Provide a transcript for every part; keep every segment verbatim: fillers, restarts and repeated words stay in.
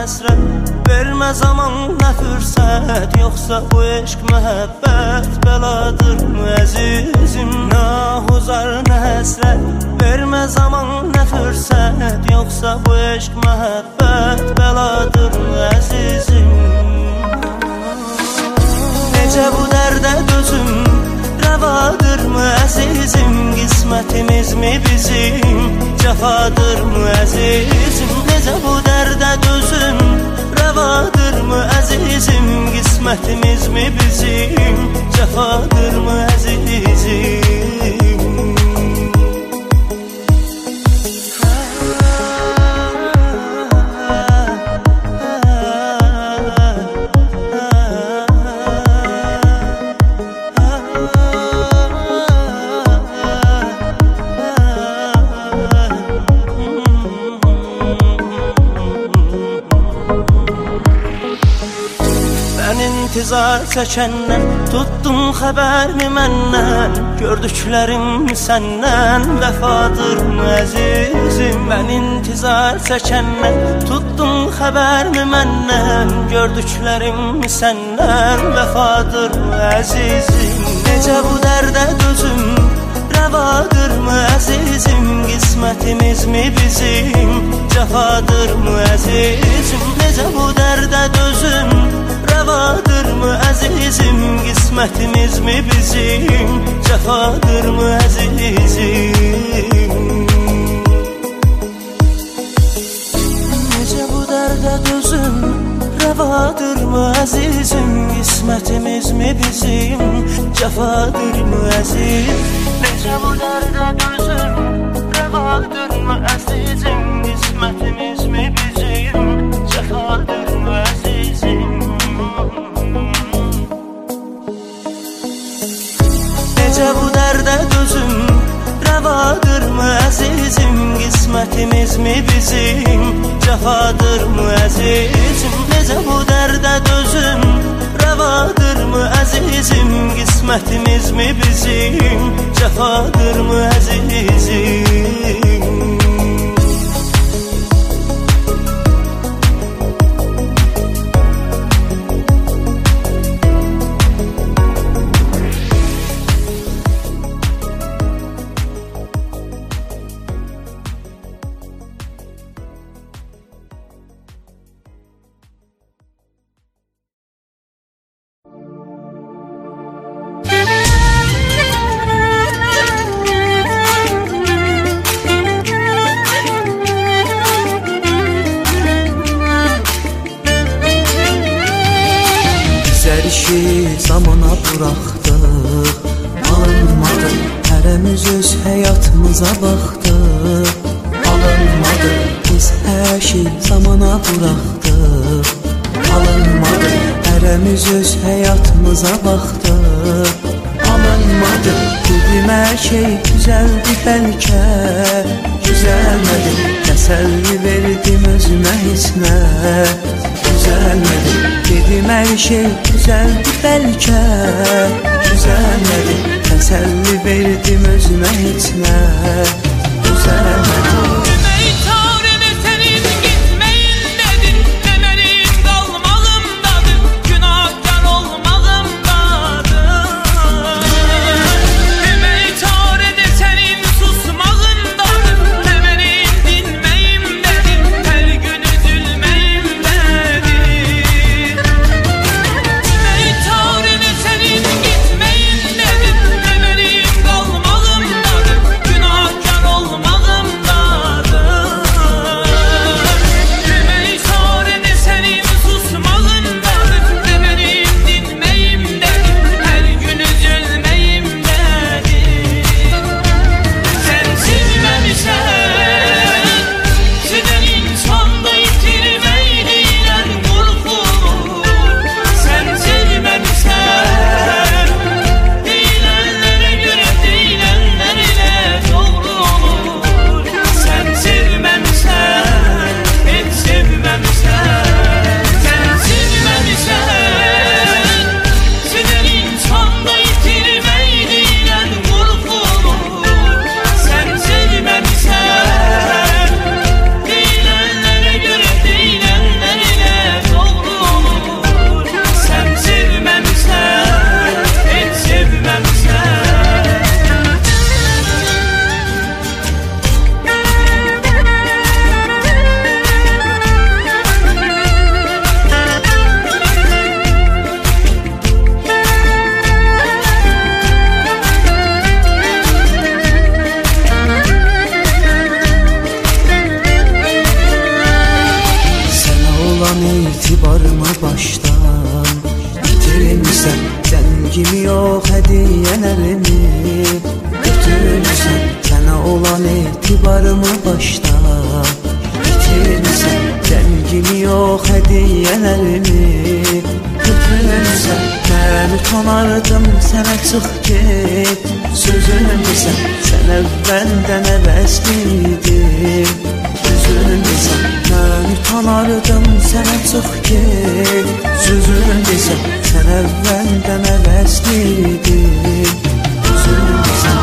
həsrət. Vermə zaman nə fürsət, yoxsa bu eşq məhəbbət bəladır mı əzizim? Nə huzar nə həsrət, vermə zaman nə fürsət, yoxsa bu eşq məhəbbət bəladır mı əzizim? Necə bu dərdə dözüm, rəvadır mı əzizim? Qismətimiz mi bizim, cəfadır mı əzizim? Necə bu dərdə dözüm, rəvadır mı əzizim? Qismətimiz mi bizim, cəfadır mı əzizim? İntizar çəkəndən tutdun xəbərmi məndən? Gördüklərim səndən vəfadır mı əzizim? Mən intizar çəkəndən tutdun xəbərmi məndən? Gördüklərim səndən vəfadır mı əzizim? Necə bu dərdə dözüm, rəvadır mı əzizim? Qismətimiz mi bizim, cəfadır mı əzizim? Necə bu dərdə dözüm, rəvadır mı əzizim? Qismətimiz mi bizim, cəfadır mı əzizim? Necə bu dərdə dözüm, rəvadır mı əzizim? Qismətimiz mi bizim, cəfadır mı əzizim? Necə bu dərdə dözüm, rəvadır mı əzizim? Qismətimiz mi bizim, cəfadır mı əzizim? Necə bu dərdə dözüm, rəvadır mı əzizim? Qismətimiz mi bizim, cəfadır mı əzizim? Necə bu dərdə dözüm, rəvadır mı əzizim? Qismətimiz mi bizim, cəfadır mı əzizim? Zamana buraxdıq, alınmadı. Hərəmiz öz həyatımıza baxdıq, alınmadı. Biz hər şey zamana buraxdıq, alınmadı. Hərəmiz öz həyatımıza baxdıq, alınmadı. Dedim hər şey güzəldi bəlkə, güzəlmədi. Təsəlli verdim özümə heç nə, güzəlmədi. Dedim hər şey güzəldi bəlkə, güzəlmədi. Təsəlli verdim özümə heç nə, güzəlmədi. Günahkar olmağım Götürürsən zəngimi yox hədiyyələrimi, götürürsən sənə olan etibarımı başda, bitirsən zəngimi yox hədiyyələrimi, götürürsən mən utanardım sənə çıx get, sözün desən sən əvvəldən əvəzliydin, sözün desən mən utanardım sənə çıx get, sözün desən sən əvvəldən əvəzliydin, sözün desən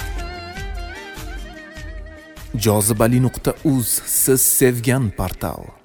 jozibali nuqta uz siz sevgan portal.